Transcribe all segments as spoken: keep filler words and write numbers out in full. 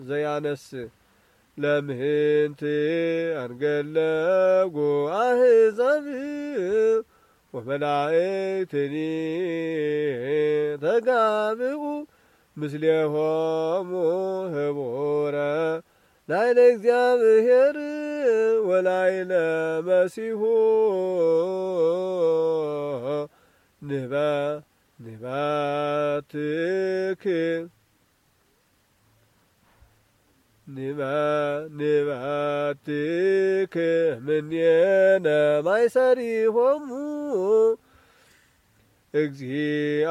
ዘያነስ ለምህንት አንገለጎ አሕዛብ ወመላእክትኒ ተጋብኡ ምስሌሆሙ ህቡረ ላዕለ እግዚአብሔር ወላዕለ መሲሑ ንባ ንባትክ ንባ ንባትክ ምኔነ ማይሰሪሆሙ እግዚአ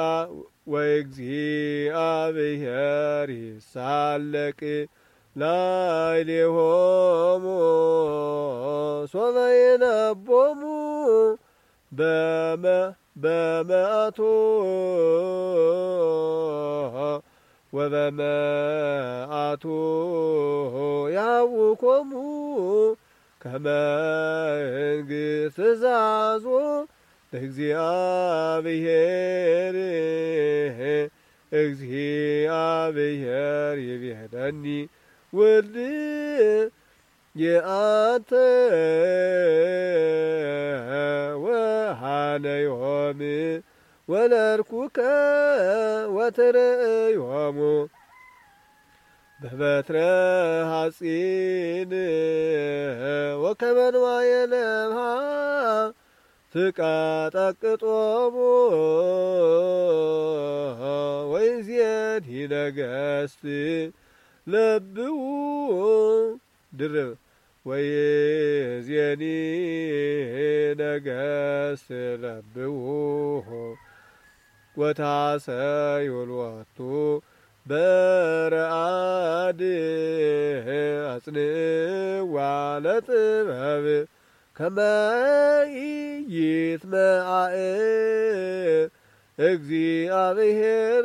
ወእግዚአብሔር ይሳለቅ ላዕሌሆሙ ሶበ ይነቦሙ በመ በመዓቱ ወበመዓቱ ያውኮሙ ከመ እንግሥት ትእዛዞ ለእግዚአብሔር እግዚአብሔር ይቤለኒ ወልድ የአንተ ወሃነዮሙ ወለርኩከ ወትርእዮሙ በበትረ ሐጺን ወከመ ንዋየ ለምሃ ትቃጠቅጦሙ ወይእዜኒ ነገሥት ለብኡ ድርብ ወይእዜኒ ነገሥት ለብኡ ወታሰዩ ሎቱ በረአድ አጽንዕዋ ለጥበብ ከመ ኢይትመዓዕ እግዚአብሔር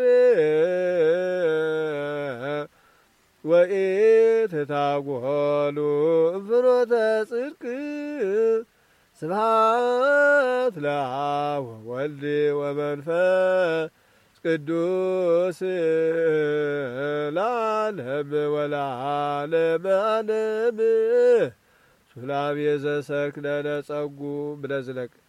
ወኢትታጐሉ እምፍኖተ ጽድቅ ስብሐት ለአብ ወወልድ ወመንፈስ ቅዱስ ለዓለመ ወለዓለመ ዓለም ሱላም የዘሰርክ ለነ ጸጉ ብለዝለቅ